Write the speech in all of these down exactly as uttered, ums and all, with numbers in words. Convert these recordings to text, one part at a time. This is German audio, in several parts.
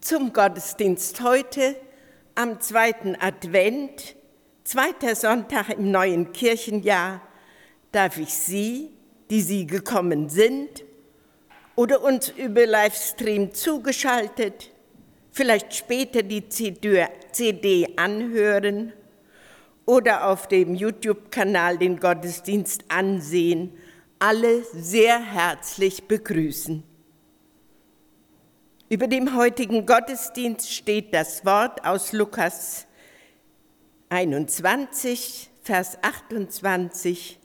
zum Gottesdienst heute am zweiten Advent, zweiter Sonntag im neuen Kirchenjahr, darf ich Sie, die Sie gekommen sind oder uns über Livestream zugeschaltet, vielleicht später die C D anhören oder auf dem YouTube-Kanal den Gottesdienst ansehen, alle sehr herzlich begrüßen. Über dem heutigen Gottesdienst steht das Wort aus Lukas einundzwanzig, Vers achtundzwanzig.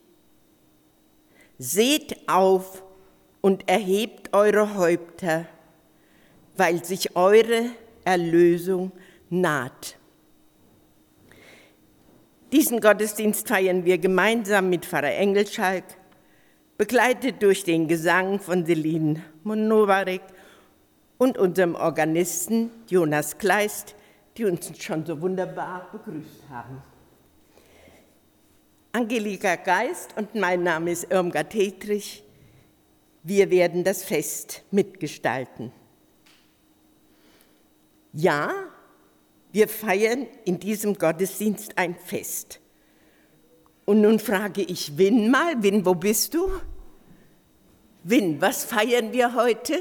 Seht auf und erhebt eure Häupter, weil sich eure Erlösung naht. Diesen Gottesdienst feiern wir gemeinsam mit Pfarrer Engelschalk, begleitet durch den Gesang von Celine Monovarek und unserem Organisten Jonas Kleist, die uns schon so wunderbar begrüßt haben. Angelika Geist und mein Name ist Irmgard Hedrich. Wir werden das Fest mitgestalten. Ja, wir feiern in diesem Gottesdienst ein Fest. Und nun frage ich Win mal, Win, wo bist du? Win, was feiern wir heute?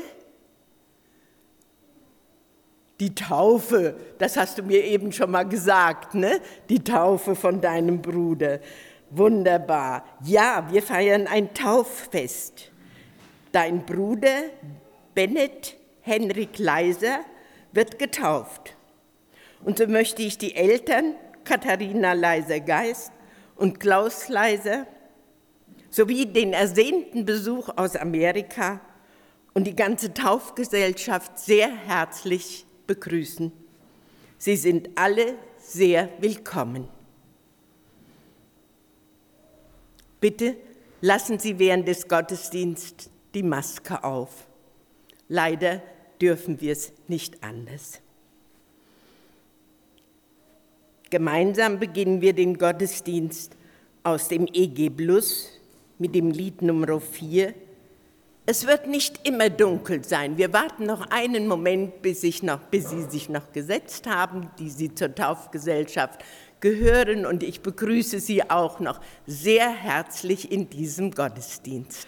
Die Taufe, das hast du mir eben schon mal gesagt, ne? Die Taufe von deinem Bruder. Wunderbar. Ja, wir feiern ein Tauffest. Dein Bruder Bennett Henrik Leiser wird getauft. Und so möchte ich die Eltern Katharina Leiser-Geist und Klaus Leiser sowie den ersehnten Besuch aus Amerika und die ganze Taufgesellschaft sehr herzlich begrüßen. Sie sind alle sehr willkommen. Bitte lassen Sie während des Gottesdienstes die Maske auf. Leider dürfen wir es nicht anders. Gemeinsam beginnen wir den Gottesdienst aus dem E G Plus mit dem Lied Nummer vier. Es wird nicht immer dunkel sein. Wir warten noch einen Moment, bis, ich noch, bis Sie sich noch gesetzt haben, die Sie zur Taufgesellschaft gehören. Und ich begrüße Sie auch noch sehr herzlich in diesem Gottesdienst.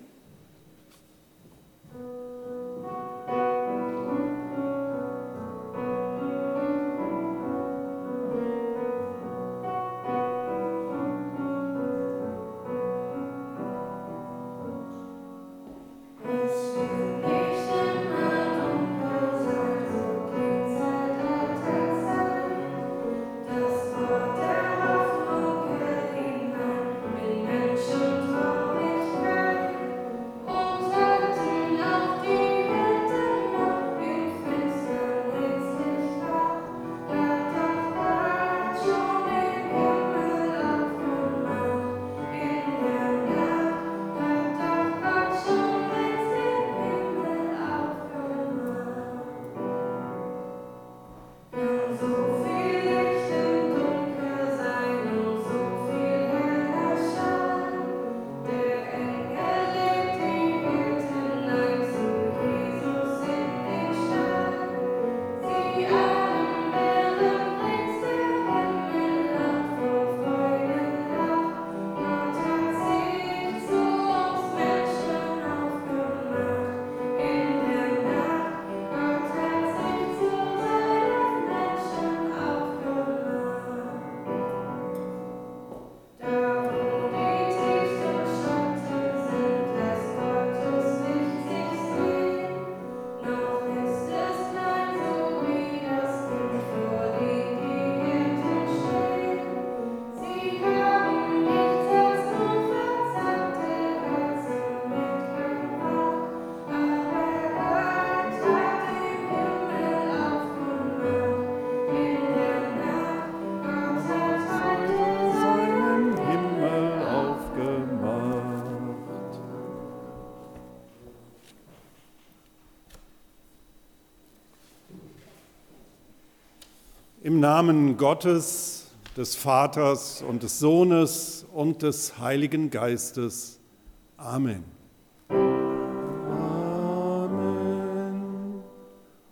Im Namen Gottes, des Vaters und des Sohnes und des Heiligen Geistes. Amen. Amen.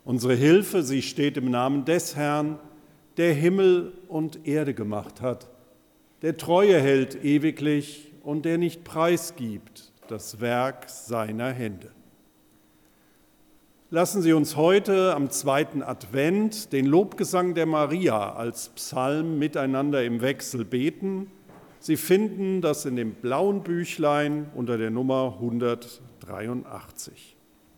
Unsere Hilfe, sie steht im Namen des Herrn, der Himmel und Erde gemacht hat, der Treue hält ewiglich und der nicht preisgibt das Werk seiner Hände. Lassen Sie uns heute am zweiten Advent den Lobgesang der Maria als Psalm miteinander im Wechsel beten. Sie finden das in dem blauen Büchlein unter der Nummer hundertdreiundachtzig.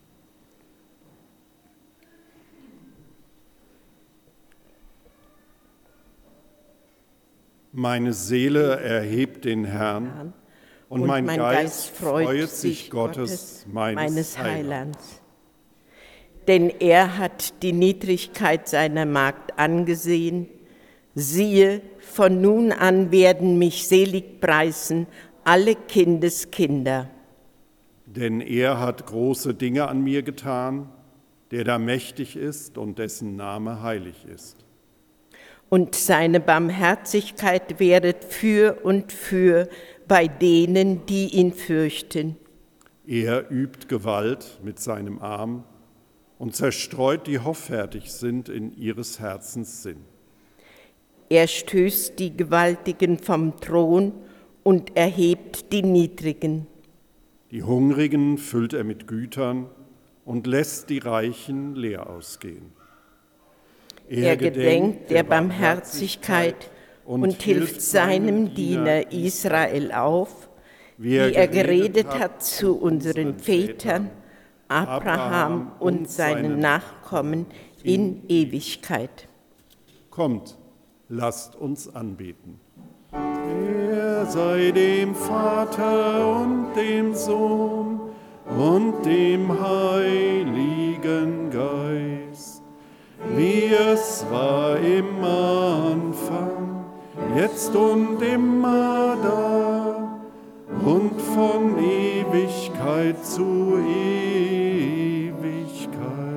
Meine Seele erhebt den Herrn, und, und mein, mein Geist, Geist freut sich Gottes, meines, meines Heilands. Denn er hat die Niedrigkeit seiner Magd angesehen. Siehe, von nun an werden mich selig preisen alle Kindeskinder. Denn er hat große Dinge an mir getan, der da mächtig ist und dessen Name heilig ist. Und seine Barmherzigkeit wäret für und für bei denen, die ihn fürchten. Er übt Gewalt mit seinem Arm und zerstreut, die hoffärtig sind in ihres Herzens Sinn. Er stößt die Gewaltigen vom Thron und erhebt die Niedrigen. Die Hungrigen füllt er mit Gütern und lässt die Reichen leer ausgehen. Er, er gedenkt der Barmherzigkeit und, und hilft seinem Diener Israel auf, wie er geredet hat zu unseren Vätern, Abraham und seinen Nachkommen in Ewigkeit. Kommt, lasst uns anbeten. Er sei dem Vater und dem Sohn und dem Heiligen Geist, wie es war im Anfang, jetzt und immer da und von Ewigkeit zu Ewigkeit.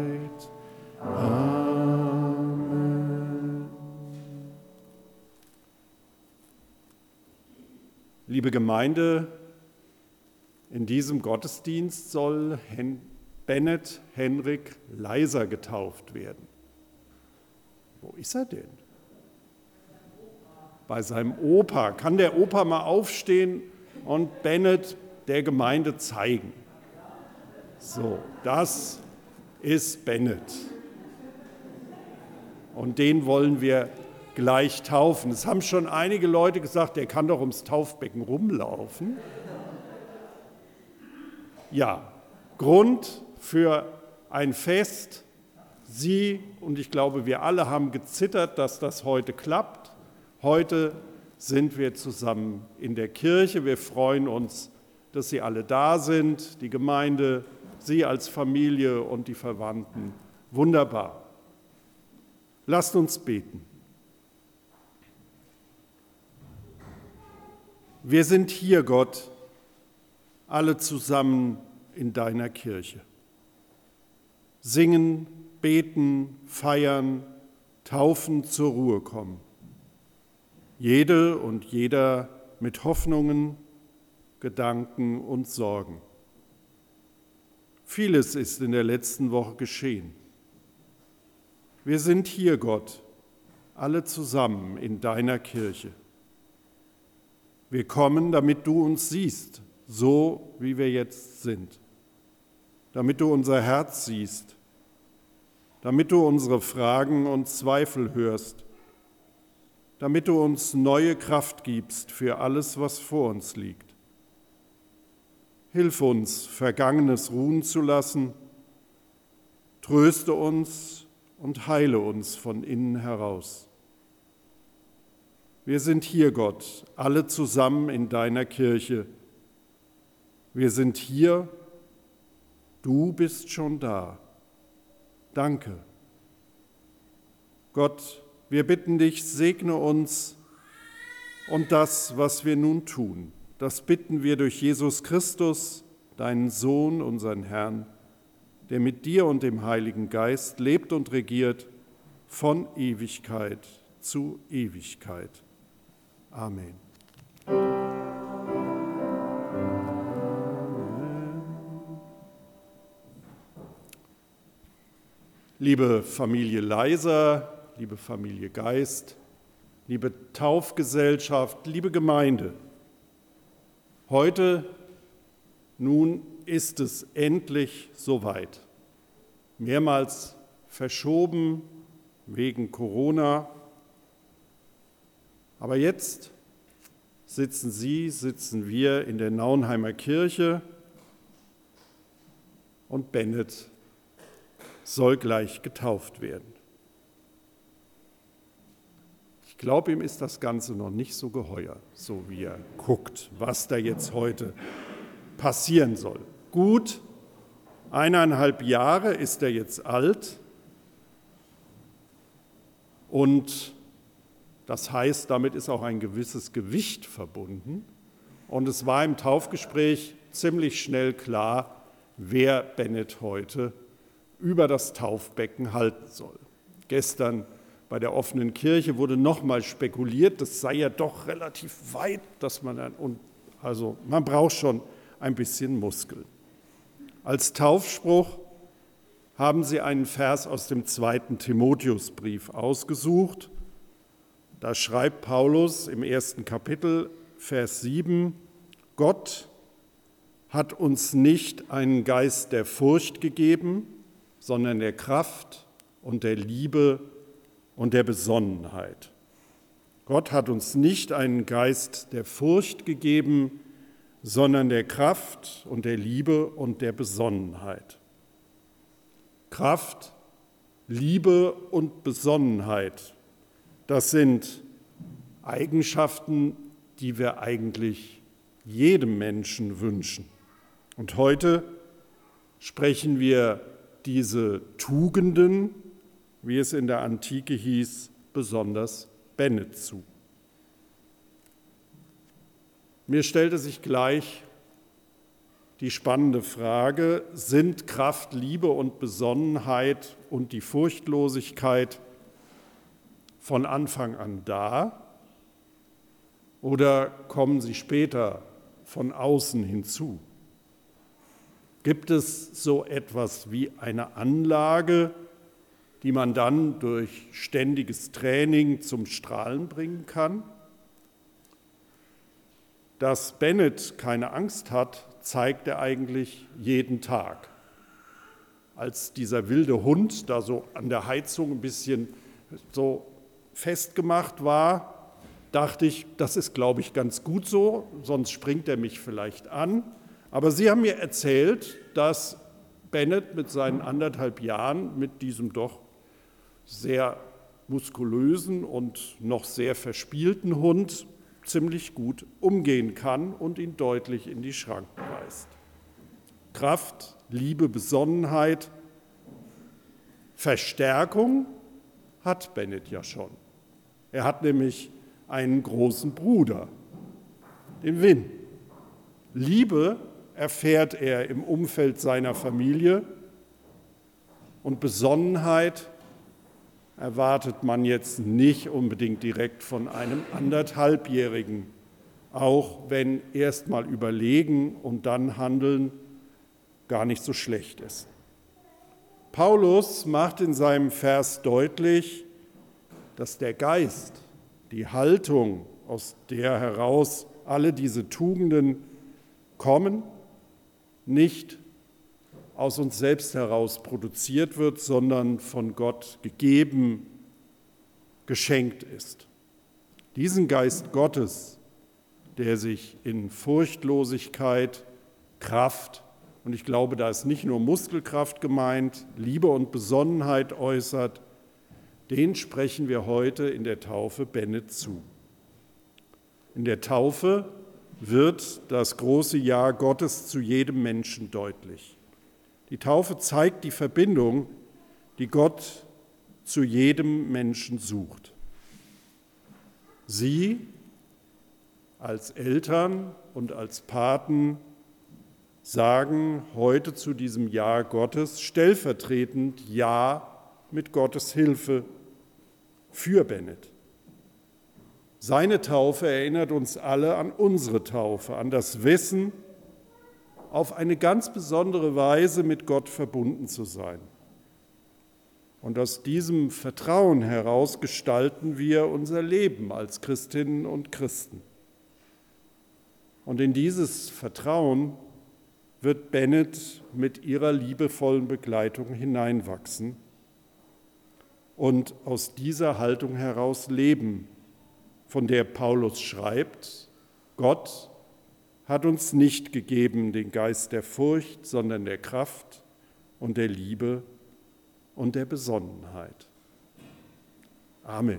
Amen. Liebe Gemeinde, in diesem Gottesdienst soll Hen- Bennett Henrik Leiser getauft werden. Wo ist er denn? Bei seinem Opa. Kann der Opa mal aufstehen und Bennett der Gemeinde zeigen? So, das ist Bennett. Und den wollen wir gleich taufen. Es haben schon einige Leute gesagt, der kann doch ums Taufbecken rumlaufen. Ja, Grund für ein Fest. Sie und ich glaube, wir alle haben gezittert, dass das heute klappt. Heute sind wir zusammen in der Kirche. Wir freuen uns, dass Sie alle da sind, die Gemeinde, Sie als Familie und die Verwandten. Wunderbar. Lasst uns beten. Wir sind hier, Gott, alle zusammen in deiner Kirche. Singen, beten, feiern, taufen, zur Ruhe kommen. Jede und jeder mit Hoffnungen, Gedanken und Sorgen. Vieles ist in der letzten Woche geschehen. Wir sind hier, Gott, alle zusammen in deiner Kirche. Wir kommen, damit du uns siehst, so wie wir jetzt sind. Damit du unser Herz siehst, damit du unsere Fragen und Zweifel hörst, damit du uns neue Kraft gibst für alles, was vor uns liegt. Hilf uns, Vergangenes ruhen zu lassen, tröste uns und heile uns von innen heraus. Wir sind hier, Gott, alle zusammen in deiner Kirche. Wir sind hier, du bist schon da. Danke. Gott, wir bitten dich, segne uns und das, was wir nun tun. Das bitten wir durch Jesus Christus, deinen Sohn, unseren Herrn, der mit dir und dem Heiligen Geist lebt und regiert von Ewigkeit zu Ewigkeit. Amen. Liebe Familie Leiser, liebe Familie Geist, liebe Taufgesellschaft, liebe Gemeinde, heute nun ist es endlich soweit. Mehrmals verschoben wegen Corona, aber jetzt sitzen Sie, sitzen wir in der Nauenheimer Kirche und Bennett soll gleich getauft werden. Ich glaube, ihm ist das Ganze noch nicht so geheuer, so wie er guckt, was da jetzt heute passieren soll. Gut, eineinhalb Jahre ist er jetzt alt und das heißt, damit ist auch ein gewisses Gewicht verbunden. Und es war im Taufgespräch ziemlich schnell klar, wer Bennett heute über das Taufbecken halten soll. Gestern bei der offenen Kirche wurde nochmal spekuliert, das sei ja doch relativ weit, dass man dann, und also man braucht schon ein bisschen Muskeln. Als Taufspruch haben sie einen Vers aus dem zweiten Timotheusbrief ausgesucht. Da schreibt Paulus im ersten Kapitel, Vers sieben, Gott hat uns nicht einen Geist der Furcht gegeben, sondern der Kraft und der Liebe und der Besonnenheit. Gott hat uns nicht einen Geist der Furcht gegeben, sondern der Kraft und der Liebe und der Besonnenheit. Kraft, Liebe und Besonnenheit, das sind Eigenschaften, die wir eigentlich jedem Menschen wünschen. Und heute sprechen wir diese Tugenden, wie es in der Antike hieß, besonders Bennett zu. Mir stellte sich gleich die spannende Frage, sind Kraft, Liebe und Besonnenheit und die Furchtlosigkeit von Anfang an da oder kommen sie später von außen hinzu? Gibt es so etwas wie eine Anlage, die man dann durch ständiges Training zum Strahlen bringen kann? Dass Bennett keine Angst hat, zeigt er eigentlich jeden Tag. Als dieser wilde Hund da so an der Heizung ein bisschen so festgemacht war, dachte ich, das ist, glaube ich, ganz gut so, sonst springt er mich vielleicht an. Aber Sie haben mir erzählt, dass Bennett mit seinen anderthalb Jahren mit diesem doch sehr muskulösen und noch sehr verspielten Hund ziemlich gut umgehen kann und ihn deutlich in die Schranken weist. Kraft, Liebe, Besonnenheit, Verstärkung hat Bennett ja schon. Er hat nämlich einen großen Bruder, den Win. Liebe erfährt er im Umfeld seiner Familie und Besonnenheit erwartet man jetzt nicht unbedingt direkt von einem anderthalbjährigen, auch wenn erst mal überlegen und dann handeln gar nicht so schlecht ist. Paulus macht in seinem Vers deutlich, dass der Geist, die Haltung, aus der heraus alle diese Tugenden kommen, nicht aus uns selbst heraus produziert wird, sondern von Gott gegeben, geschenkt ist. Diesen Geist Gottes, der sich in Furchtlosigkeit, Kraft, und ich glaube, da ist nicht nur Muskelkraft gemeint, Liebe und Besonnenheit äußert, den sprechen wir heute in der Taufe Bennett zu. In der Taufe wird das große Ja Gottes zu jedem Menschen deutlich. Die Taufe zeigt die Verbindung, die Gott zu jedem Menschen sucht. Sie als Eltern und als Paten sagen heute zu diesem Ja Gottes stellvertretend Ja mit Gottes Hilfe für Bennett. Seine Taufe erinnert uns alle an unsere Taufe, an das Wissen, auf eine ganz besondere Weise mit Gott verbunden zu sein. Und aus diesem Vertrauen heraus gestalten wir unser Leben als Christinnen und Christen. Und in dieses Vertrauen wird Bennett mit ihrer liebevollen Begleitung hineinwachsen und aus dieser Haltung heraus leben, von der Paulus schreibt: Gott hat uns nicht gegeben den Geist der Furcht, sondern der Kraft und der Liebe und der Besonnenheit. Amen.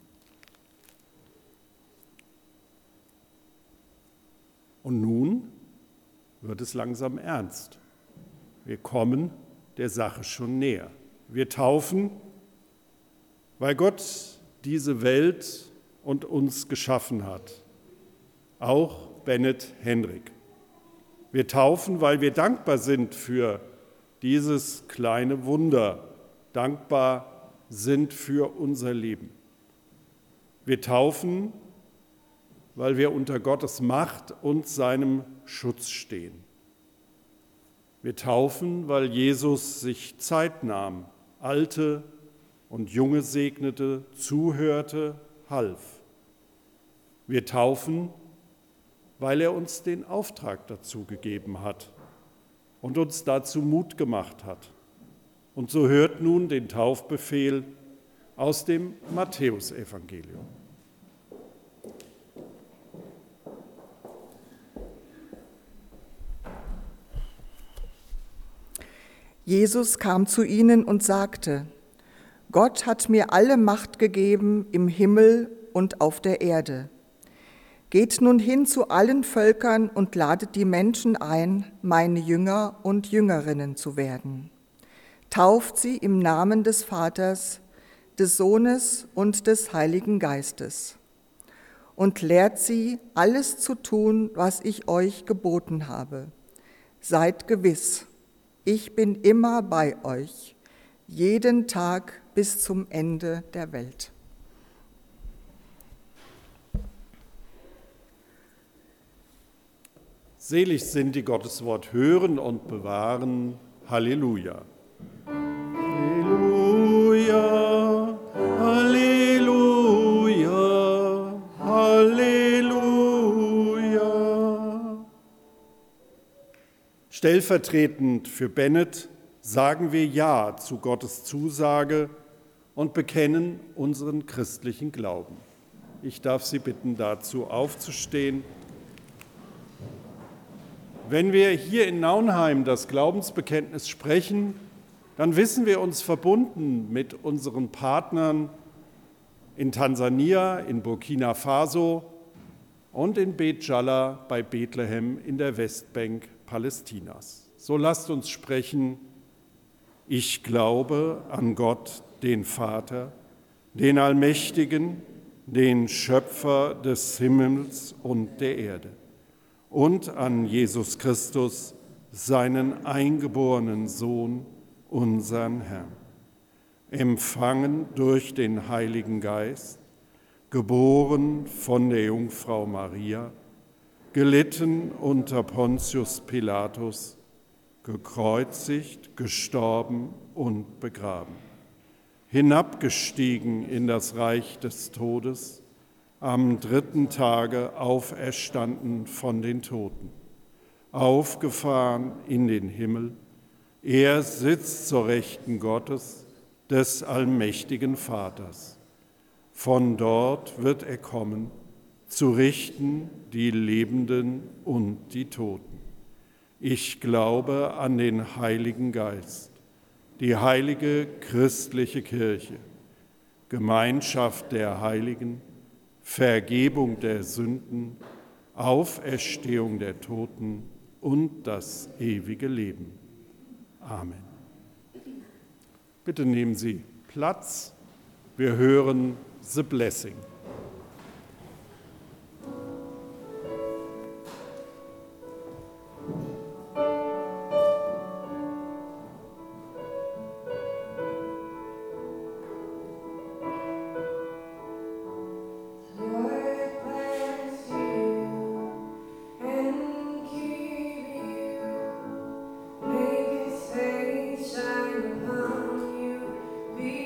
Und nun wird es langsam ernst. Wir kommen der Sache schon näher. Wir taufen, weil Gott diese Welt und uns geschaffen hat. Auch Bennett Henrik. Wir taufen, weil wir dankbar sind für dieses kleine Wunder, dankbar sind für unser Leben. Wir taufen, weil wir unter Gottes Macht und seinem Schutz stehen. Wir taufen, weil Jesus sich Zeit nahm, Alte und Junge segnete, zuhörte, half. Wir taufen, weil er uns den Auftrag dazu gegeben hat und uns dazu Mut gemacht hat. Und so hört nun den Taufbefehl aus dem Matthäusevangelium. Jesus kam zu ihnen und sagte: Gott hat mir alle Macht gegeben im Himmel und auf der Erde. Geht nun hin zu allen Völkern und ladet die Menschen ein, meine Jünger und Jüngerinnen zu werden. Tauft sie im Namen des Vaters, des Sohnes und des Heiligen Geistes und lehrt sie, alles zu tun, was ich euch geboten habe. Seid gewiss, ich bin immer bei euch, jeden Tag bis zum Ende der Welt. Selig sind, die Gottes Wort hören und bewahren. Halleluja. Halleluja, Halleluja, Halleluja. Stellvertretend für Bennett sagen wir Ja zu Gottes Zusage und bekennen unseren christlichen Glauben. Ich darf Sie bitten, dazu aufzustehen. Wenn wir hier in Naunheim das Glaubensbekenntnis sprechen, dann wissen wir uns verbunden mit unseren Partnern in Tansania, in Burkina Faso und in Bet Jalla bei Bethlehem in der Westbank Palästinas. So lasst uns sprechen: Ich glaube an Gott, den Vater, den Allmächtigen, den Schöpfer des Himmels und der Erde, und an Jesus Christus, seinen eingeborenen Sohn, unseren Herrn, empfangen durch den Heiligen Geist, geboren von der Jungfrau Maria, gelitten unter Pontius Pilatus, gekreuzigt, gestorben und begraben, hinabgestiegen in das Reich des Todes, am dritten Tage auferstanden von den Toten, aufgefahren in den Himmel. Er sitzt zur Rechten Gottes, des allmächtigen Vaters. Von dort wird er kommen, zu richten die Lebenden und die Toten. Ich glaube an den Heiligen Geist, die heilige christliche Kirche, Gemeinschaft der Heiligen, Vergebung der Sünden, Auferstehung der Toten und das ewige Leben. Amen. Bitte nehmen Sie Platz. Wir hören The Blessing. Shine upon you, be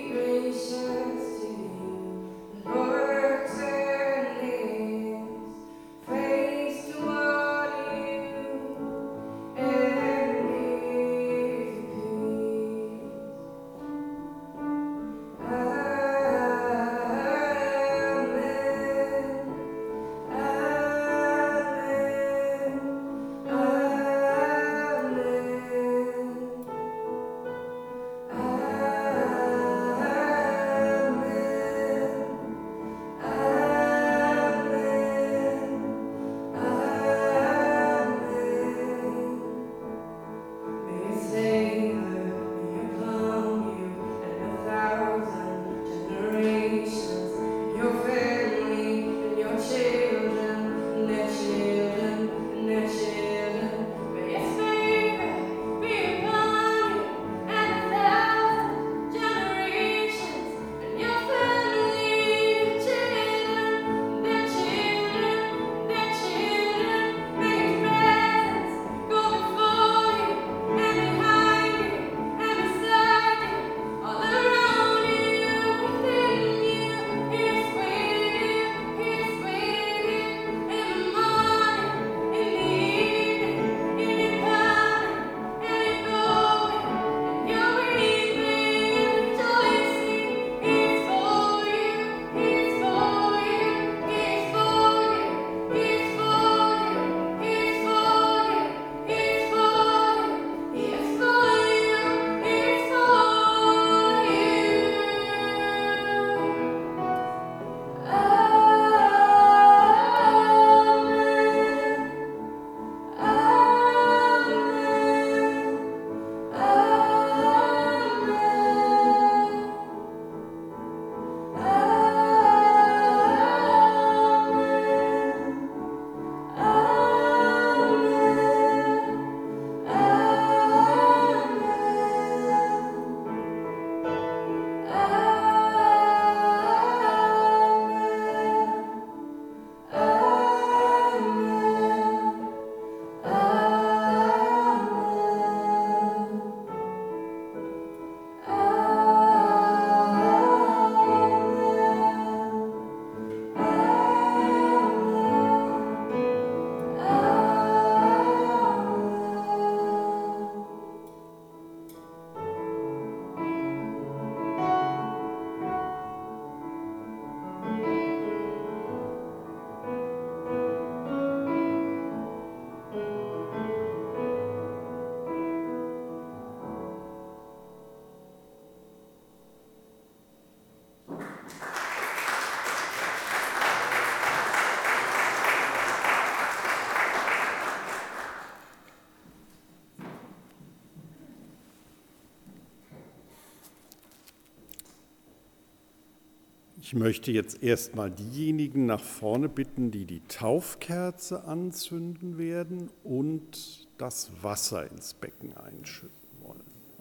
Ich möchte jetzt erstmal diejenigen nach vorne bitten, die die Taufkerze anzünden werden und das Wasser ins Becken einschütten wollen.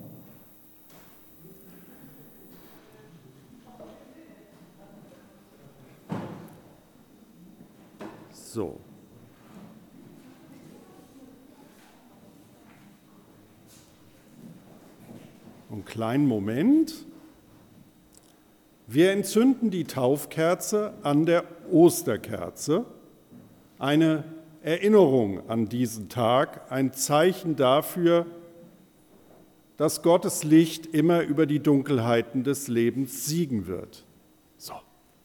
So. Einen kleinen Moment. Wir entzünden die Taufkerze an der Osterkerze, eine Erinnerung an diesen Tag, ein Zeichen dafür, dass Gottes Licht immer über die Dunkelheiten des Lebens siegen wird. So.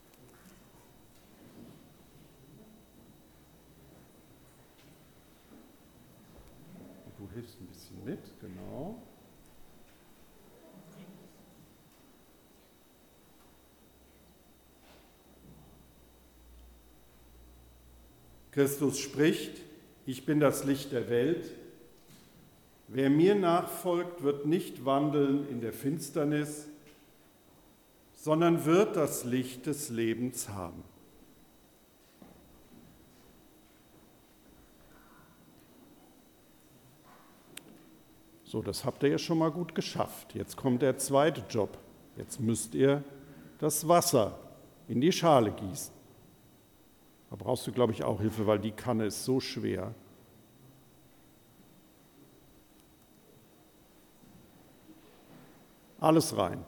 Du hilfst ein bisschen mit, genau. Christus spricht, ich bin das Licht der Welt. Wer mir nachfolgt, wird nicht wandeln in der Finsternis, sondern wird das Licht des Lebens haben. So, das habt ihr ja schon mal gut geschafft. Jetzt kommt der zweite Job. Jetzt müsst ihr das Wasser in die Schale gießen. Da brauchst du, glaube ich, auch Hilfe, weil die Kanne ist so schwer. Alles rein.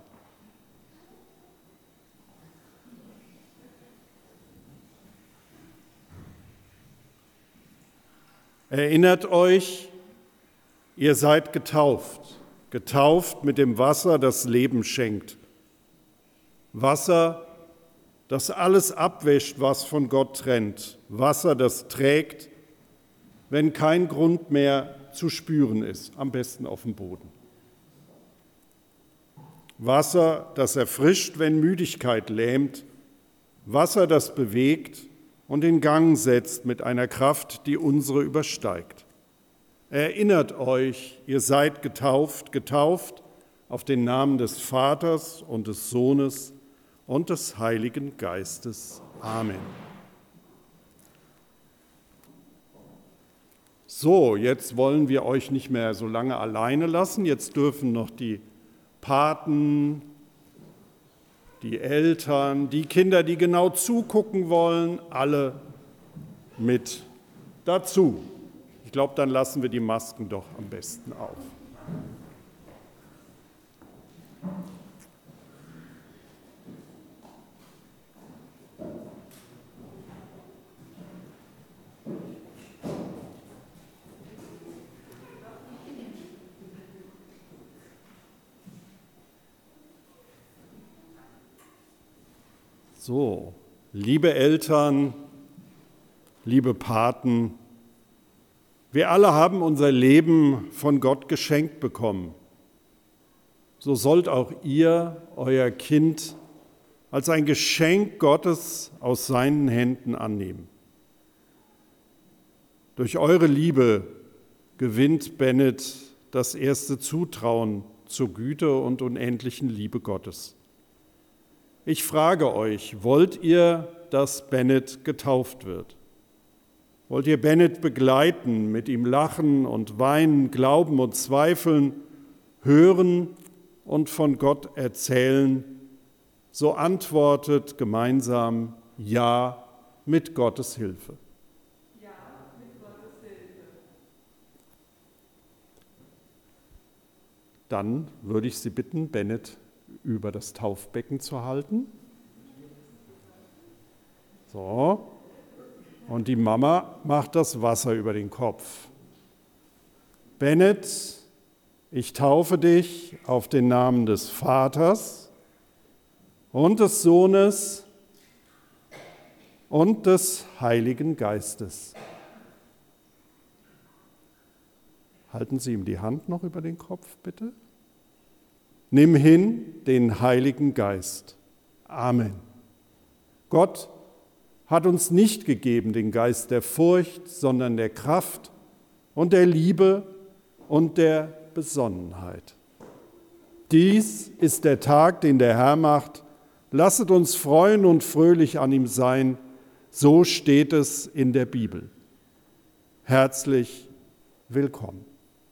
Erinnert euch, ihr seid getauft, getauft mit dem Wasser, das Leben schenkt. Wasser, das alles abwäscht, was von Gott trennt. Wasser, das trägt, wenn kein Grund mehr zu spüren ist, am besten auf dem Boden. Wasser, das erfrischt, wenn Müdigkeit lähmt. Wasser, das bewegt und in Gang setzt mit einer Kraft, die unsere übersteigt. Erinnert euch, ihr seid getauft, getauft auf den Namen des Vaters und des Sohnes und des Heiligen Geistes. Amen. So, jetzt wollen wir euch nicht mehr so lange alleine lassen. Jetzt dürfen noch die Paten, die Eltern, die Kinder, die genau zugucken wollen, alle mit dazu. Ich glaube, dann lassen wir die Masken doch am besten auf. So, liebe Eltern, liebe Paten, wir alle haben unser Leben von Gott geschenkt bekommen. So sollt auch ihr euer Kind als ein Geschenk Gottes aus seinen Händen annehmen. Durch eure Liebe gewinnt Bennett das erste Zutrauen zur Güte und unendlichen Liebe Gottes. Ich frage euch, wollt ihr, dass Bennett getauft wird? Wollt ihr Bennett begleiten, mit ihm lachen und weinen, glauben und zweifeln, hören und von Gott erzählen? So antwortet gemeinsam Ja mit Gottes Hilfe. Ja, mit Gottes Hilfe. Dann würde ich Sie bitten, Bennett über das Taufbecken zu halten. So. Und die Mama macht das Wasser über den Kopf. Bennett, ich taufe dich auf den Namen des Vaters und des Sohnes und des Heiligen Geistes. Halten Sie ihm die Hand noch über den Kopf, bitte. Nimm hin den Heiligen Geist. Amen. Gott hat uns nicht gegeben den Geist der Furcht, sondern der Kraft und der Liebe und der Besonnenheit. Dies ist der Tag, den der Herr macht. Lasset uns freuen und fröhlich an ihm sein, so steht es in der Bibel. Herzlich willkommen.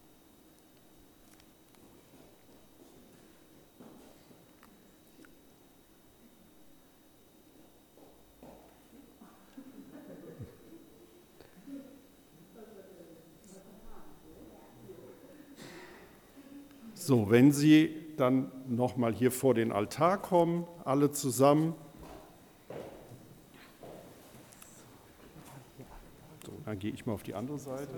So, wenn Sie dann nochmal hier vor den Altar kommen, alle zusammen. So, dann gehe ich mal auf die andere Seite.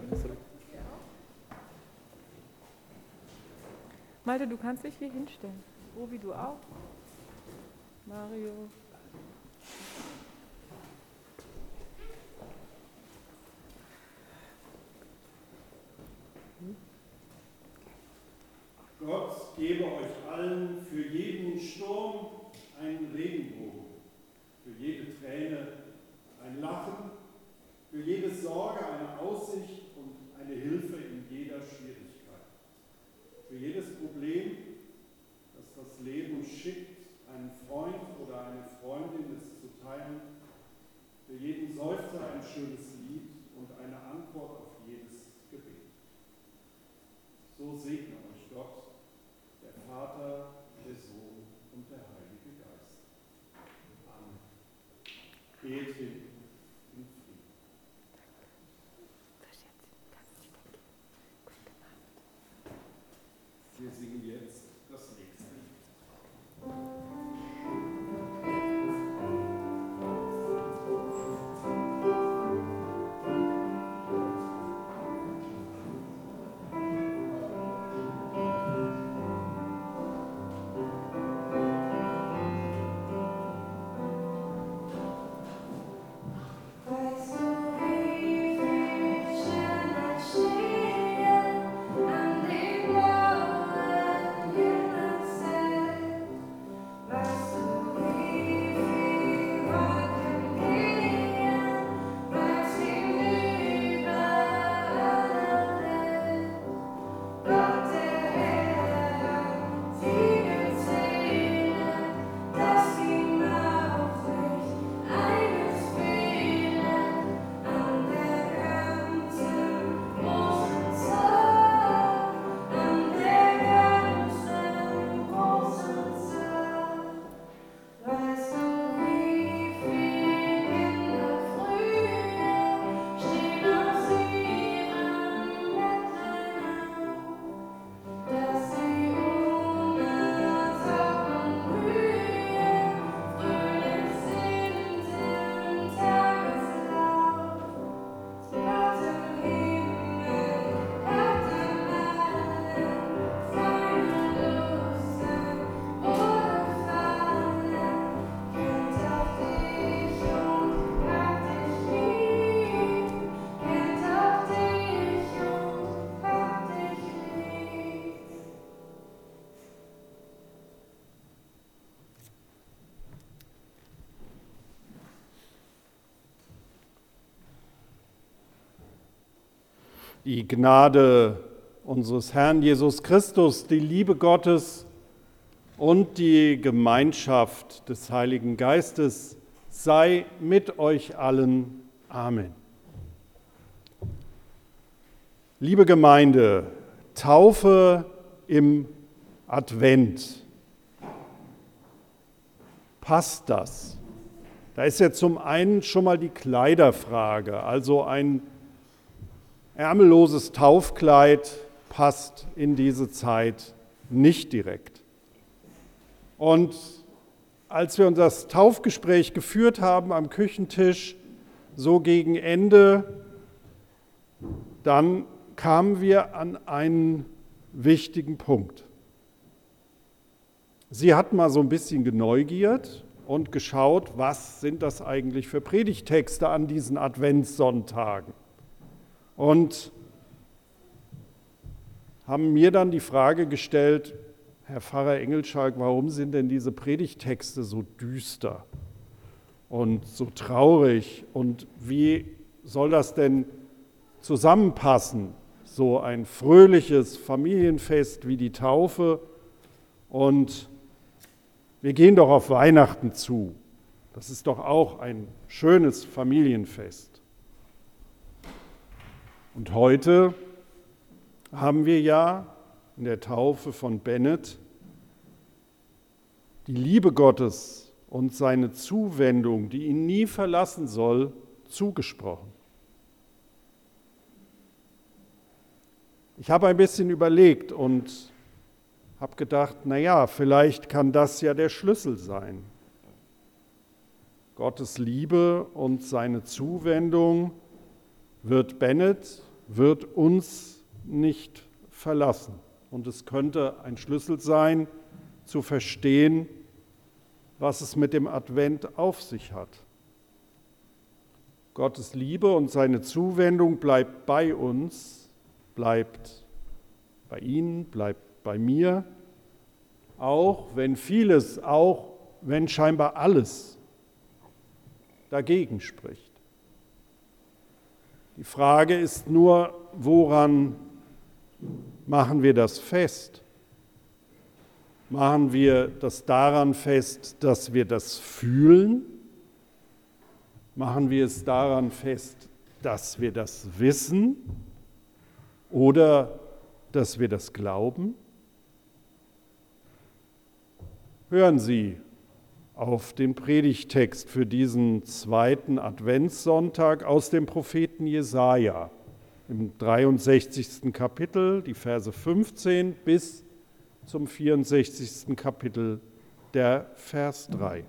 Malte, du kannst dich hier hinstellen. Obi, du auch. Mario. Gott gebe euch allen für jeden Sturm einen Regenbogen, für jede Träne ein Lachen, für jede Sorge eine Aussicht und eine Hilfe in jeder Schwierigkeit. Für jedes Problem, das das Leben schickt, einen Freund oder eine Freundin es zu teilen, für jeden Seufzer ein schönes Lied und eine Antwort auf jedes Gebet. So segne euch Gott, der Vater, der Sohn und der Heilige Geist. Amen. Geht hin in Frieden. Wir singen jetzt das nächste Lied. Die Gnade unseres Herrn Jesus Christus, die Liebe Gottes und die Gemeinschaft des Heiligen Geistes sei mit euch allen. Amen. Liebe Gemeinde, Taufe im Advent. Passt das? Da ist ja zum einen schon mal die Kleiderfrage, also ein ärmelloses Taufkleid passt in diese Zeit nicht direkt. Und als wir unser Taufgespräch geführt haben am Küchentisch, so gegen Ende, dann kamen wir an einen wichtigen Punkt. Sie hat mal so ein bisschen geneugiert und geschaut, was sind das eigentlich für Predigttexte an diesen Adventssonntagen. Und haben mir dann die Frage gestellt, Herr Pfarrer Engelschalk, warum sind denn diese Predigttexte so düster und so traurig und wie soll das denn zusammenpassen, so ein fröhliches Familienfest wie die Taufe und Wir gehen doch auf Weihnachten zu. Das ist doch auch ein schönes Familienfest. Und heute haben wir ja in der Taufe von Bennett die Liebe Gottes und seine Zuwendung, die ihn nie verlassen soll, zugesprochen. Ich habe ein bisschen überlegt und habe gedacht, naja, vielleicht kann das ja der Schlüssel sein. Gottes Liebe und seine Zuwendung wird Bennett, wird uns nicht verlassen. Und es könnte ein Schlüssel sein, zu verstehen, was es mit dem Advent auf sich hat. Gottes Liebe und seine Zuwendung bleibt bei uns, bleibt bei Ihnen, bleibt bei mir, auch wenn vieles, auch wenn scheinbar alles dagegen spricht. Die Frage ist nur, woran machen wir das fest? Machen wir das daran fest, dass wir das fühlen? Machen wir es daran fest, dass wir das wissen oder dass wir das glauben? Hören Sie auf den Predigtext für diesen zweiten Adventssonntag aus dem Propheten Jesaja im dreiundsechzigsten Kapitel, die Verse fünfzehn bis zum vierundsechzigsten Kapitel, der Vers drei.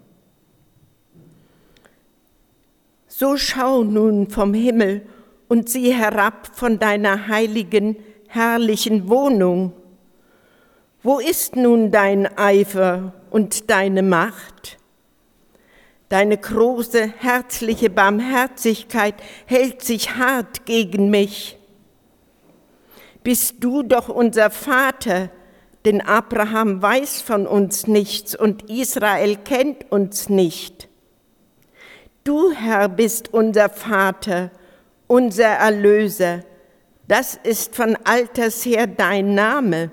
So schau nun vom Himmel und sieh herab von deiner heiligen, herrlichen Wohnung. Wo ist nun dein Eifer und deine Macht? Deine große, herzliche Barmherzigkeit hält sich hart gegen mich. Bist du doch unser Vater, denn Abraham weiß von uns nichts und Israel kennt uns nicht. Du, Herr, bist unser Vater, unser Erlöser. Das ist von alters her dein Name.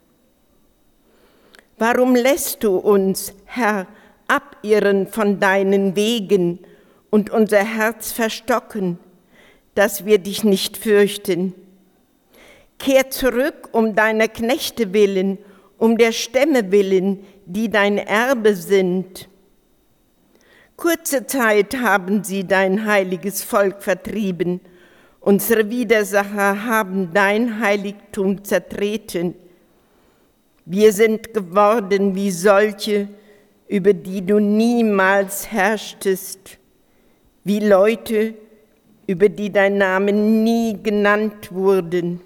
Warum lässt du uns, Herr, abirren von deinen Wegen und unser Herz verstocken, dass wir dich nicht fürchten? Kehr zurück um deiner Knechte willen, um der Stämme willen, die dein Erbe sind. Kurze Zeit haben sie dein heiliges Volk vertrieben. Unsere Widersacher haben dein Heiligtum zertreten. Wir sind geworden wie solche, über die du niemals herrschtest, wie Leute, über die dein Name nie genannt wurden.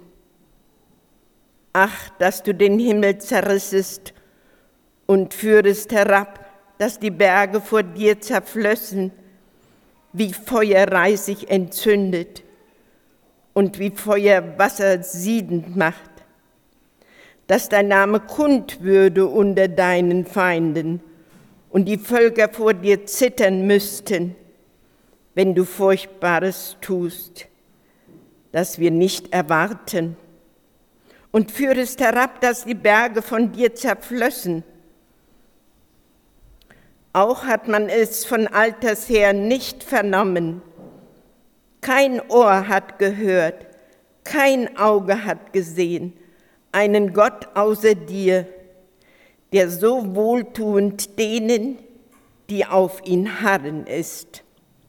Ach, dass du den Himmel zerrissest und führest herab, dass die Berge vor dir zerflössen, wie Feuer sich entzündet und wie Feuer Wasser siedend macht, dass dein Name kund würde unter deinen Feinden und die Völker vor dir zittern müssten, wenn du Furchtbares tust, das wir nicht erwarten, und führest herab, dass die Berge von dir zerflössen. Auch hat man es von alters her nicht vernommen. Kein Ohr hat gehört, kein Auge hat gesehen, einen Gott außer dir, der so wohltuend denen, die auf ihn harren, ist.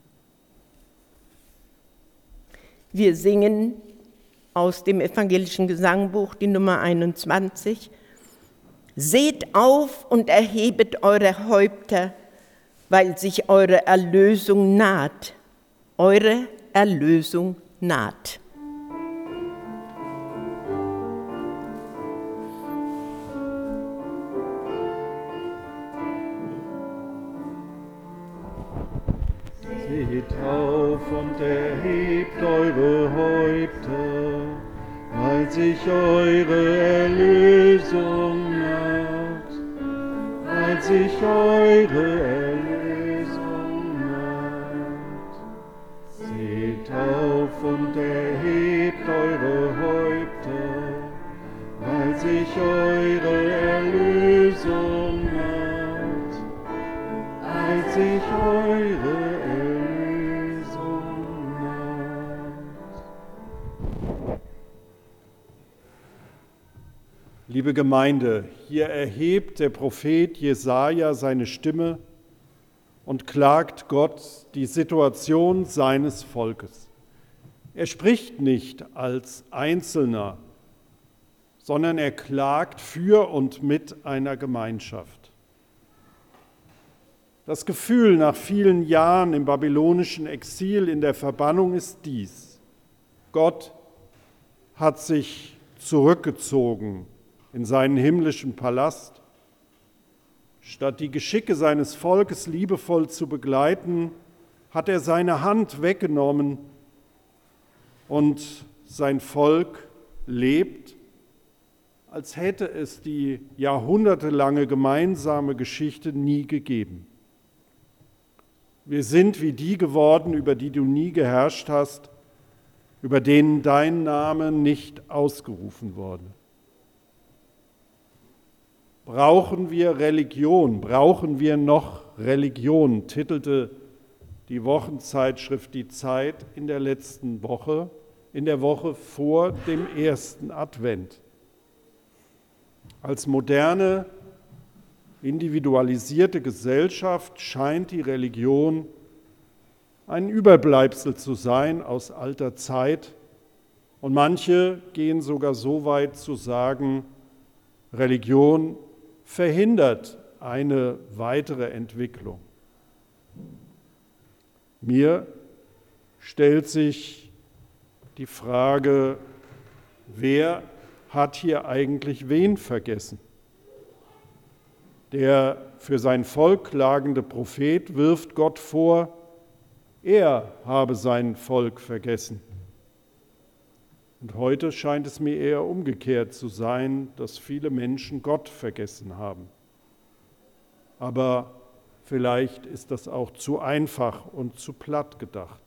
Wir singen aus dem evangelischen Gesangbuch die Nummer einundzwanzig. Seht auf und erhebet eure Häupter, weil sich eure Erlösung naht. Eure Erlösung naht. Seht auf und erhebt eure Häupter, weil sich eure Erlösung naht, weil sich eure Erlösung naht. Seht auf und erhebt eure Häupter, weil sich eure Erlösung naht, Liebe Gemeinde, hier erhebt der Prophet Jesaja seine Stimme und klagt Gott die Situation seines Volkes. Er spricht nicht als Einzelner, sondern er klagt für und mit einer Gemeinschaft. Das Gefühl nach vielen Jahren im babylonischen Exil in der Verbannung ist dies: Gott hat sich zurückgezogen in seinen himmlischen Palast. Statt die Geschicke seines Volkes liebevoll zu begleiten, hat er seine Hand weggenommen und sein Volk lebt, als hätte es die jahrhundertelange gemeinsame Geschichte nie gegeben. Wir sind wie die geworden, über die du nie geherrscht hast, über denen dein Name nicht ausgerufen wurde. Brauchen wir Religion? Brauchen wir noch Religion? Titelte die Wochenzeitschrift Die Zeit in der letzten Woche, in der Woche vor dem ersten Advent. Als moderne, individualisierte Gesellschaft scheint die Religion ein Überbleibsel zu sein aus alter Zeit, und manche gehen sogar so weit zu sagen, Religion verhindert eine weitere Entwicklung. Mir stellt sich die Frage, wer hat hier eigentlich wen vergessen? Der für sein Volk klagende Prophet wirft Gott vor, er habe sein Volk vergessen. Und heute scheint es mir eher umgekehrt zu sein, dass viele Menschen Gott vergessen haben. Aber vielleicht ist das auch zu einfach und zu platt gedacht.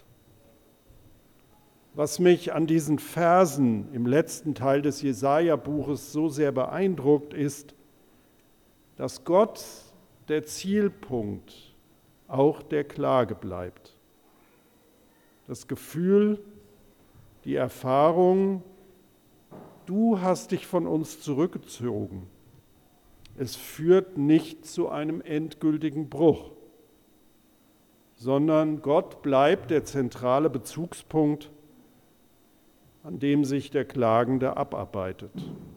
Was mich an diesen Versen im letzten Teil des Jesaja-Buches so sehr beeindruckt, ist, dass Gott der Zielpunkt auch der Klage bleibt. Das Gefühl, die Erfahrung, du hast dich von uns zurückgezogen. Es führt nicht zu einem endgültigen Bruch, sondern Gott bleibt der zentrale Bezugspunkt, an dem sich der Klagende abarbeitet.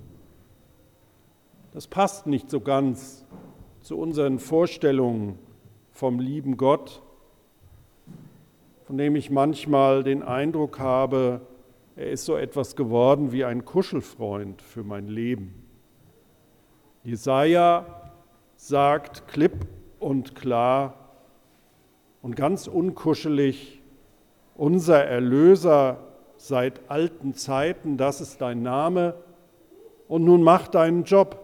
Das passt nicht so ganz zu unseren Vorstellungen vom lieben Gott, von dem ich manchmal den Eindruck habe, er ist so etwas geworden wie ein Kuschelfreund für mein Leben. Jesaja sagt klipp und klar und ganz unkuschelig: Unser Erlöser seit alten Zeiten, das ist dein Name, und nun mach deinen Job.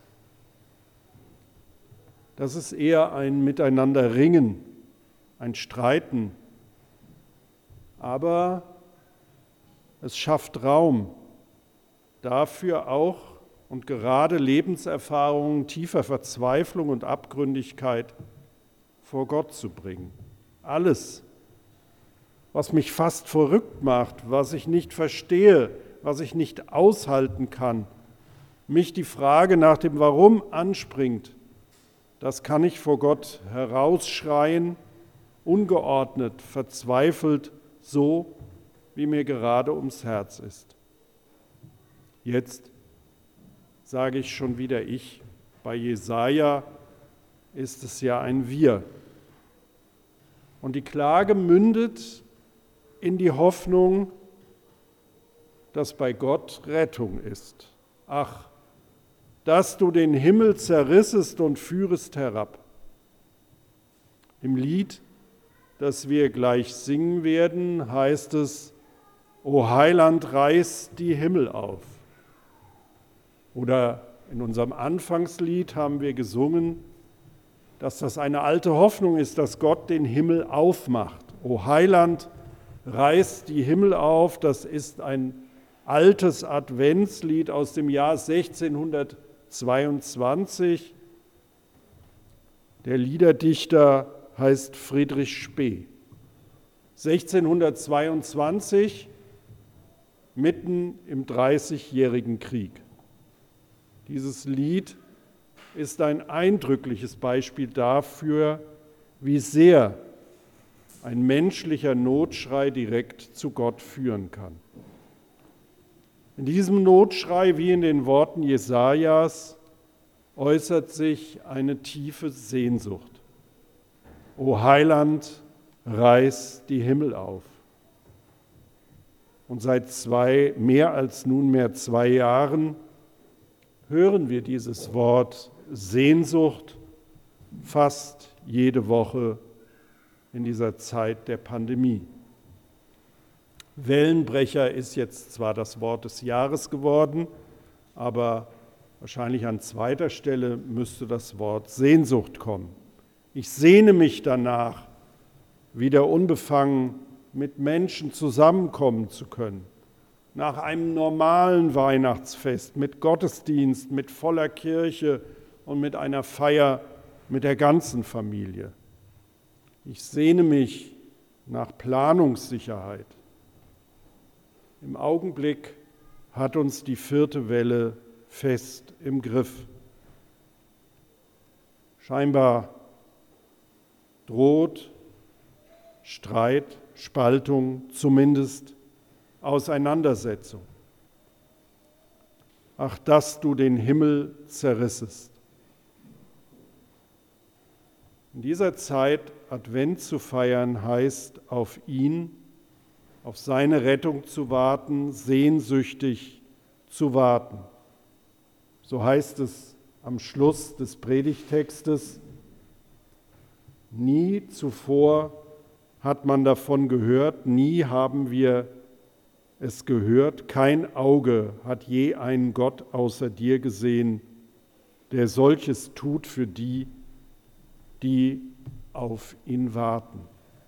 Das ist eher ein Miteinanderringen, ein Streiten. Aber es schafft Raum dafür auch und gerade Lebenserfahrungen tiefer Verzweiflung und Abgründigkeit vor Gott zu bringen. Alles, was mich fast verrückt macht, was ich nicht verstehe, was ich nicht aushalten kann, mich die Frage nach dem Warum anspringt, das kann ich vor Gott herausschreien, ungeordnet, verzweifelt, so wie mir gerade ums Herz ist. Jetzt sage ich schon wieder ich, bei Jesaja ist es ja ein Wir. Und die Klage mündet in die Hoffnung, dass bei Gott Rettung ist. Ach, dass du den Himmel zerrissest und führest herab. Im Lied, das wir gleich singen werden, heißt es: O Heiland, reiß die Himmel auf. Oder in unserem Anfangslied haben wir gesungen, dass das eine alte Hoffnung ist, dass Gott den Himmel aufmacht. O Heiland, reiß die Himmel auf. Das ist ein altes Adventslied aus dem Jahr sechzehnhundertzweiundzwanzig. Der Liederdichter heißt Friedrich Spee. sechzehnhundertzweiundzwanzig, mitten im Dreißigjährigen Krieg. Dieses Lied ist ein eindrückliches Beispiel dafür, wie sehr ein menschlicher Notschrei direkt zu Gott führen kann. In diesem Notschrei, wie in den Worten Jesajas, äußert sich eine tiefe Sehnsucht. O Heiland, reiß die Himmel auf. Und seit zwei, mehr als nunmehr zwei Jahren hören wir dieses Wort Sehnsucht fast jede Woche in dieser Zeit der Pandemie. Wellenbrecher ist jetzt zwar das Wort des Jahres geworden, aber wahrscheinlich an zweiter Stelle müsste das Wort Sehnsucht kommen. Ich sehne mich danach, wieder unbefangen mit Menschen zusammenkommen zu können, nach einem normalen Weihnachtsfest mit Gottesdienst, mit voller Kirche und mit einer Feier mit der ganzen Familie. Ich sehne mich nach Planungssicherheit. Im Augenblick hat uns die vierte Welle fest im Griff. Scheinbar droht Streit, Spaltung, zumindest Auseinandersetzung. Ach, dass du den Himmel zerrissest. In dieser Zeit Advent zu feiern heißt, auf ihn, auf seine Rettung zu warten, sehnsüchtig zu warten. So heißt es am Schluss des Predigttextes: Nie zuvor hat man davon gehört, nie haben wir es gehört, kein Auge hat je einen Gott außer dir gesehen, der solches tut für die, die auf ihn warten.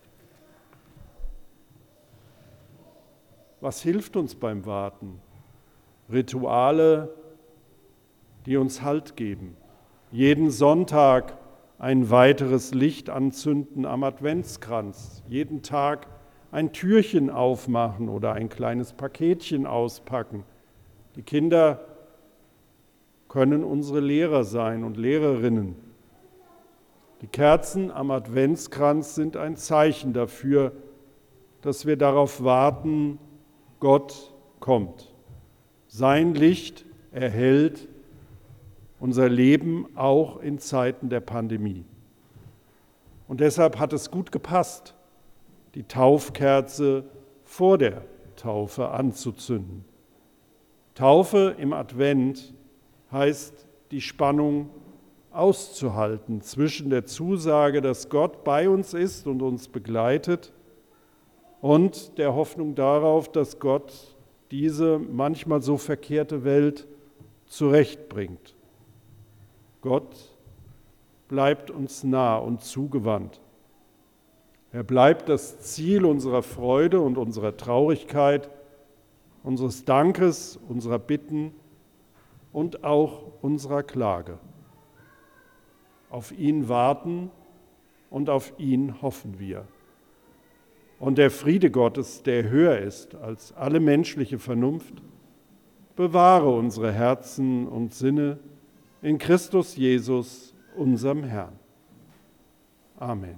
Was hilft uns beim Warten? Rituale, die uns Halt geben. Jeden Sonntag ein weiteres Licht anzünden am Adventskranz. Jeden Tag ein Türchen aufmachen oder ein kleines Paketchen auspacken. Die Kinder können unsere Lehrer sein und Lehrerinnen. Die Kerzen am Adventskranz sind ein Zeichen dafür, dass wir darauf warten, Gott kommt. Sein Licht erhellt unser Leben auch in Zeiten der Pandemie. Und deshalb hat es gut gepasst, die Taufkerze vor der Taufe anzuzünden. Taufe im Advent heißt, die Spannung auszuhalten zwischen der Zusage, dass Gott bei uns ist und uns begleitet, und der Hoffnung darauf, dass Gott diese manchmal so verkehrte Welt zurechtbringt. Gott bleibt uns nah und zugewandt. Er bleibt das Ziel unserer Freude und unserer Traurigkeit, unseres Dankes, unserer Bitten und auch unserer Klage. Auf ihn warten und auf ihn hoffen wir. Und der Friede Gottes, der höher ist als alle menschliche Vernunft, bewahre unsere Herzen und Sinne in Christus Jesus, unserem Herrn. Amen.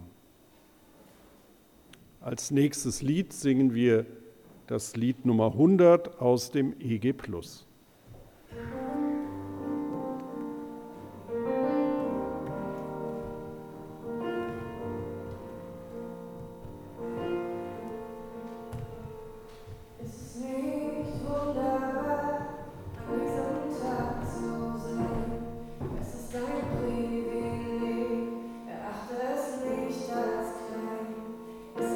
Als nächstes Lied singen wir das Lied Nummer hundert aus dem E G Plus.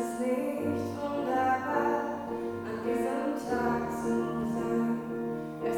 Es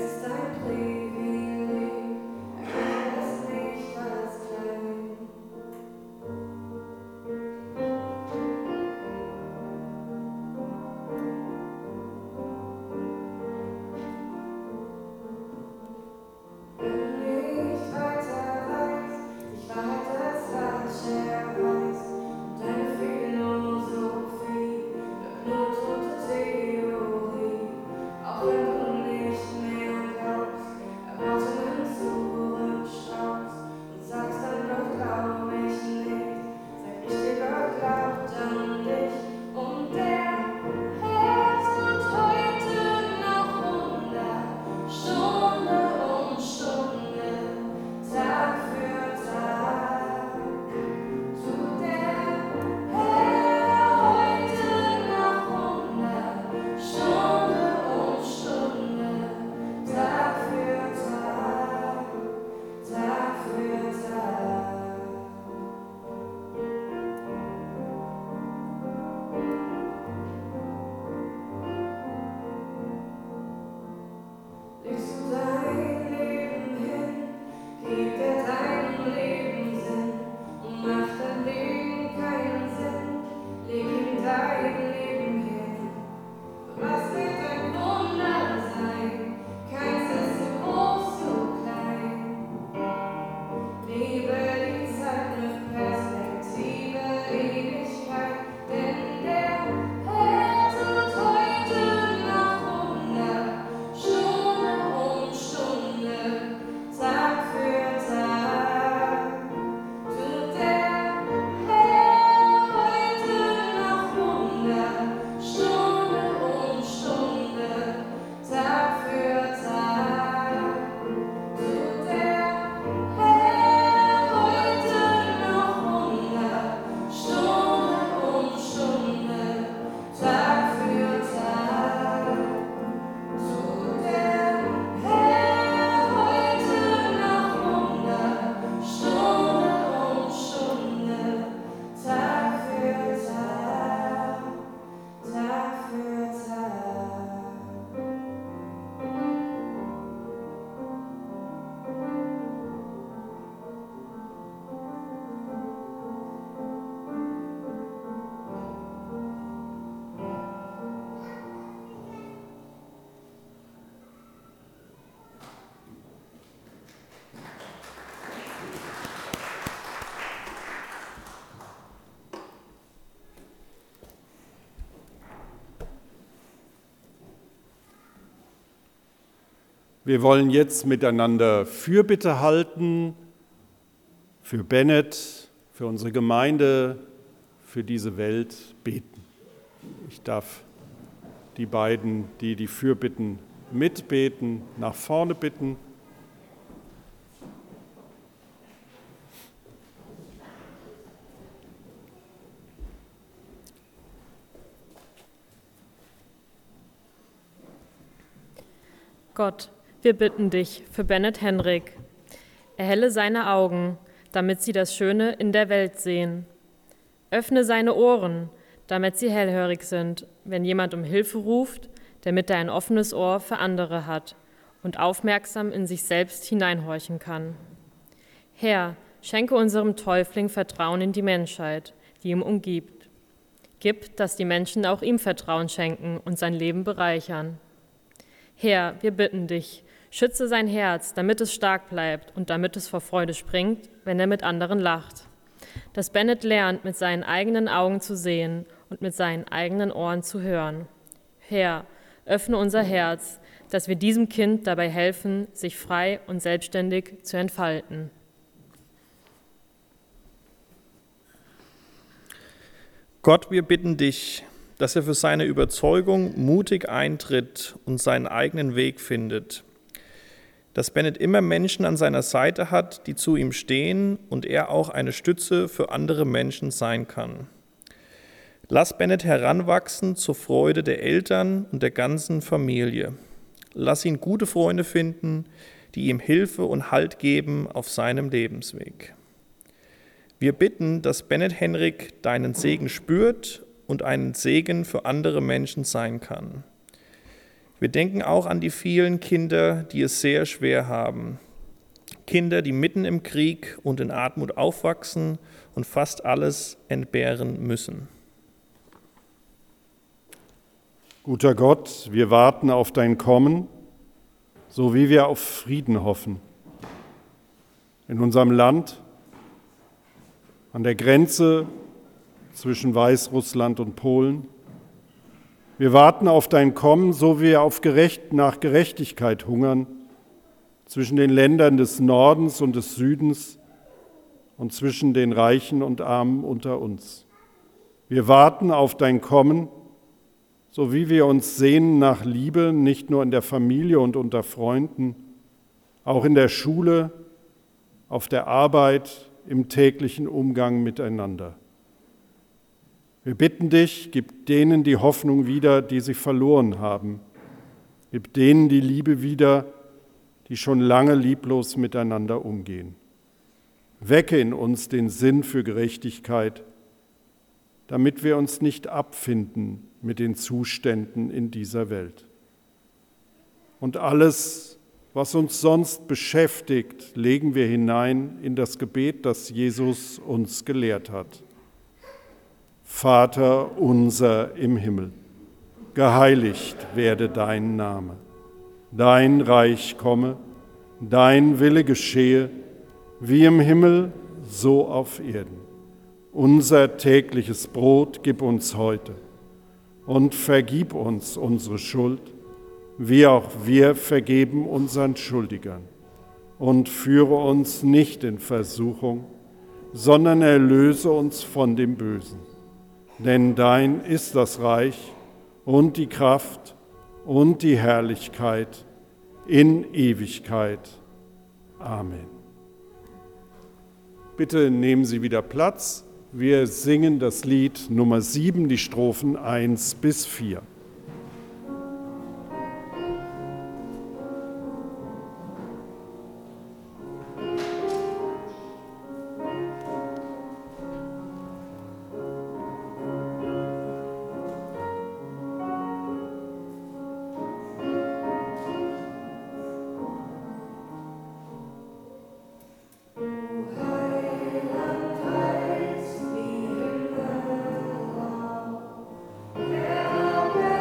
Wir wollen jetzt miteinander Fürbitte halten für Bennett, für unsere Gemeinde, für diese Welt beten. Ich darf die beiden, die die Fürbitten mitbeten, nach vorne bitten. Gott, wir bitten dich für Bennett Henrik. Erhelle seine Augen, damit sie das Schöne in der Welt sehen. Öffne seine Ohren, damit sie hellhörig sind, wenn jemand um Hilfe ruft, damit er ein offenes Ohr für andere hat und aufmerksam in sich selbst hineinhorchen kann. Herr, schenke unserem Täufling Vertrauen in die Menschheit, die ihn umgibt. Gib, dass die Menschen auch ihm Vertrauen schenken und sein Leben bereichern. Herr, wir bitten dich, schütze sein Herz, damit es stark bleibt und damit es vor Freude springt, wenn er mit anderen lacht. Dass Bennett lernt, mit seinen eigenen Augen zu sehen und mit seinen eigenen Ohren zu hören. Herr, öffne unser Herz, dass wir diesem Kind dabei helfen, sich frei und selbstständig zu entfalten. Gott, wir bitten dich, dass er für seine Überzeugung mutig eintritt und seinen eigenen Weg findet. Dass Bennett immer Menschen an seiner Seite hat, die zu ihm stehen und er auch eine Stütze für andere Menschen sein kann. Lass Bennett heranwachsen zur Freude der Eltern und der ganzen Familie. Lass ihn gute Freunde finden, die ihm Hilfe und Halt geben auf seinem Lebensweg. Wir bitten, dass Bennett Henrik deinen Segen spürt und einen Segen für andere Menschen sein kann. Wir denken auch an die vielen Kinder, die es sehr schwer haben. Kinder, die mitten im Krieg und in Armut aufwachsen und fast alles entbehren müssen. Guter Gott, wir warten auf dein Kommen, so wie wir auf Frieden hoffen. In unserem Land, an der Grenze zwischen Weißrussland und Polen. Wir warten auf dein Kommen, so wie wir auf Gerecht, nach Gerechtigkeit hungern, zwischen den Ländern des Nordens und des Südens und zwischen den Reichen und Armen unter uns. Wir warten auf dein Kommen, so wie wir uns sehnen nach Liebe, nicht nur in der Familie und unter Freunden, auch in der Schule, auf der Arbeit, im täglichen Umgang miteinander. Wir bitten dich, gib denen die Hoffnung wieder, die sie verloren haben. Gib denen die Liebe wieder, die schon lange lieblos miteinander umgehen. Wecke in uns den Sinn für Gerechtigkeit, damit wir uns nicht abfinden mit den Zuständen in dieser Welt. Und alles, was uns sonst beschäftigt, legen wir hinein in das Gebet, das Jesus uns gelehrt hat. Vater unser im Himmel, geheiligt werde dein Name. Dein Reich komme, dein Wille geschehe, wie im Himmel, so auf Erden. Unser tägliches Brot gib uns heute und vergib uns unsere Schuld, wie auch wir vergeben unseren Schuldigern. Und führe uns nicht in Versuchung, sondern erlöse uns von dem Bösen. Denn dein ist das Reich und die Kraft und die Herrlichkeit in Ewigkeit. Amen. Bitte nehmen Sie wieder Platz. Wir singen das Lied Nummer sieben, die Strophen eins bis vier. Yeah.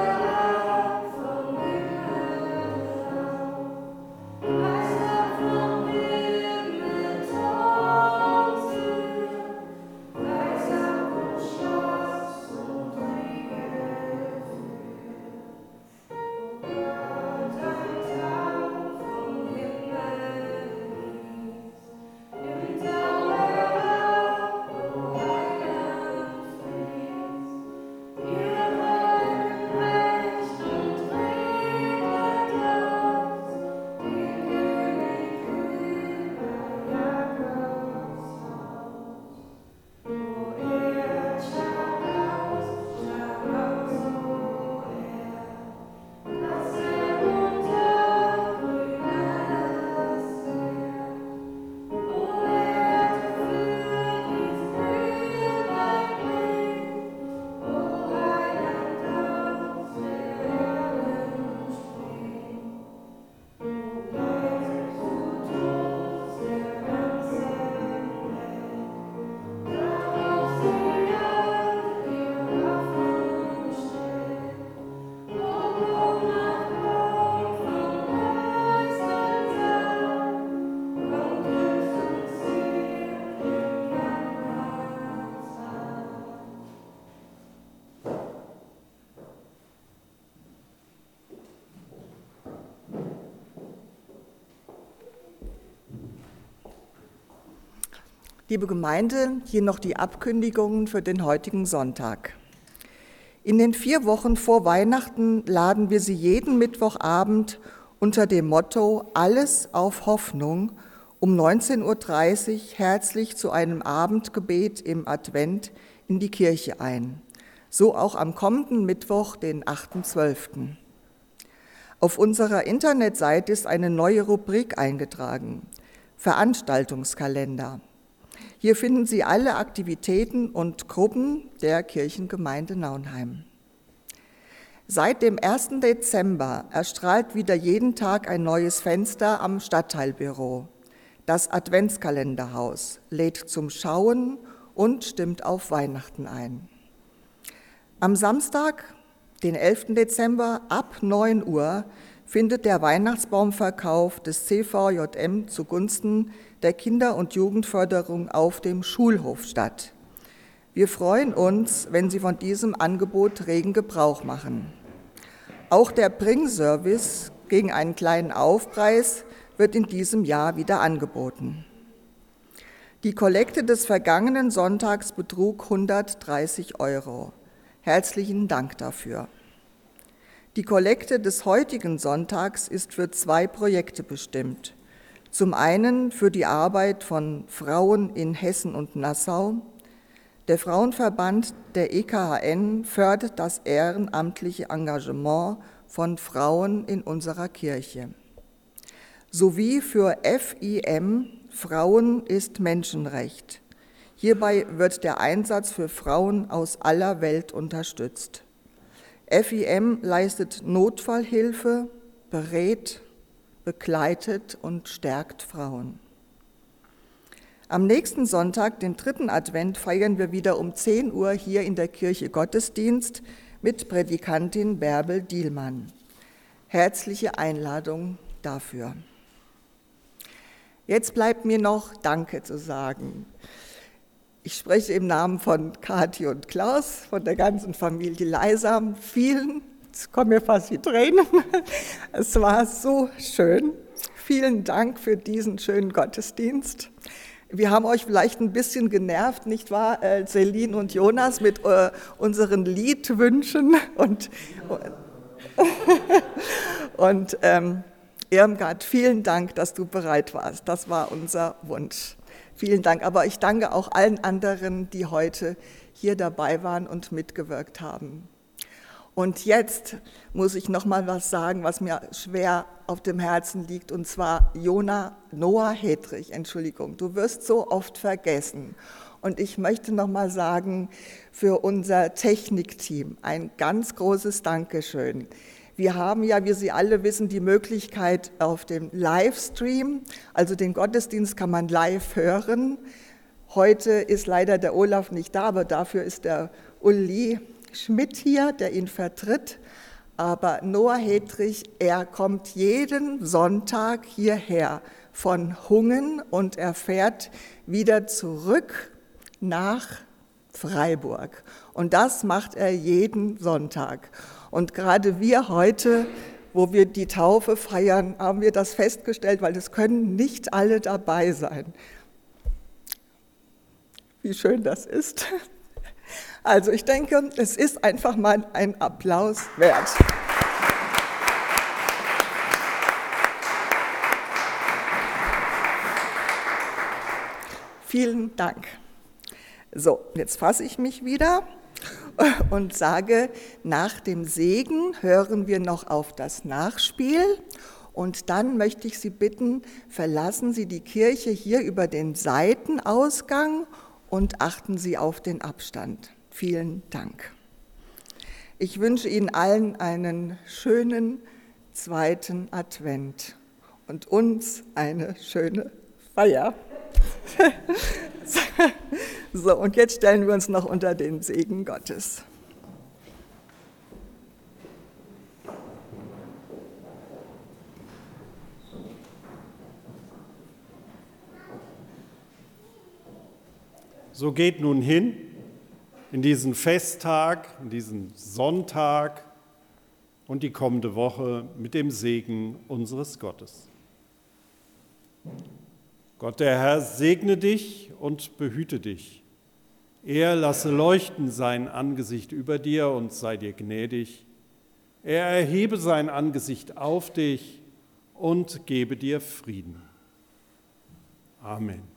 Liebe Gemeinde, hier noch die Abkündigungen für den heutigen Sonntag. In den vier Wochen vor Weihnachten laden wir Sie jeden Mittwochabend unter dem Motto Alles auf Hoffnung um neunzehn Uhr dreißig herzlich zu einem Abendgebet im Advent in die Kirche ein. So auch am kommenden Mittwoch, den achten zwölften Auf unserer Internetseite ist eine neue Rubrik eingetragen, Veranstaltungskalender. Hier finden Sie alle Aktivitäten und Gruppen der Kirchengemeinde Naunheim. Seit dem ersten Dezember erstrahlt wieder jeden Tag ein neues Fenster am Stadtteilbüro. Das Adventskalenderhaus lädt zum Schauen und stimmt auf Weihnachten ein. Am Samstag, den elften Dezember, ab neun Uhr findet der Weihnachtsbaumverkauf des C V J M zugunsten der Kinder- und Jugendförderung auf dem Schulhof statt. Wir freuen uns, wenn Sie von diesem Angebot regen Gebrauch machen. Auch der Bringservice gegen einen kleinen Aufpreis wird in diesem Jahr wieder angeboten. Die Kollekte des vergangenen Sonntags betrug hundertdreißig Euro. Herzlichen Dank dafür. Die Kollekte des heutigen Sonntags ist für zwei Projekte bestimmt. Zum einen für die Arbeit von Frauen in Hessen und Nassau. Der Frauenverband der E K H N fördert das ehrenamtliche Engagement von Frauen in unserer Kirche. Sowie für F I M, Frauen ist Menschenrecht. Hierbei wird der Einsatz für Frauen aus aller Welt unterstützt. F I M leistet Notfallhilfe, berät, begleitet und stärkt Frauen. Am nächsten Sonntag, den dritten Advent, feiern wir wieder um zehn Uhr hier in der Kirche Gottesdienst mit Predikantin Bärbel Dielmann. Herzliche Einladung dafür. Jetzt bleibt mir noch Danke zu sagen. Ich spreche im Namen von Kathi und Klaus, von der ganzen Familie Leisam. Vielen, jetzt kommen mir fast die Tränen, es war so schön. Vielen Dank für diesen schönen Gottesdienst. Wir haben euch vielleicht ein bisschen genervt, nicht wahr, äh, Celine und Jonas, mit äh, unseren Liedwünschen und, und ähm, Irmgard, vielen Dank, dass du bereit warst. Das war unser Wunsch. Vielen Dank, aber ich danke auch allen anderen, die heute hier dabei waren und mitgewirkt haben. Und jetzt muss ich noch mal was sagen, was mir schwer auf dem Herzen liegt, und zwar Jona, Noah Hedrich, Entschuldigung, du wirst so oft vergessen. Und ich möchte noch mal sagen, für unser Technikteam ein ganz großes Dankeschön. Wir haben ja, wie Sie alle wissen, die Möglichkeit auf dem Livestream, also den Gottesdienst kann man live hören. Heute ist leider der Olaf nicht da, aber dafür ist der Uli Schmidt hier, der ihn vertritt. Aber Noah Hedrich, er kommt jeden Sonntag hierher von Hungen und er fährt wieder zurück nach Freiburg. Und das macht er jeden Sonntag. Und gerade wir heute, wo wir die Taufe feiern, haben wir das festgestellt, weil es können nicht alle dabei sein. Wie schön das ist. Also ich denke, es ist einfach mal ein Applaus wert. Vielen Dank. So, jetzt fasse ich mich wieder und sage, nach dem Segen hören wir noch auf das Nachspiel und dann möchte ich Sie bitten, verlassen Sie die Kirche hier über den Seitenausgang und achten Sie auf den Abstand. Vielen Dank. Ich wünsche Ihnen allen einen schönen zweiten Advent und uns eine schöne Feier. So, und jetzt stellen wir uns noch unter den Segen Gottes. So geht nun hin in diesen Festtag, in diesen Sonntag und die kommende Woche mit dem Segen unseres Gottes. Gott der Herr segne dich und behüte dich. Er lasse leuchten sein Angesicht über dir und sei dir gnädig. Er erhebe sein Angesicht auf dich und gebe dir Frieden. Amen.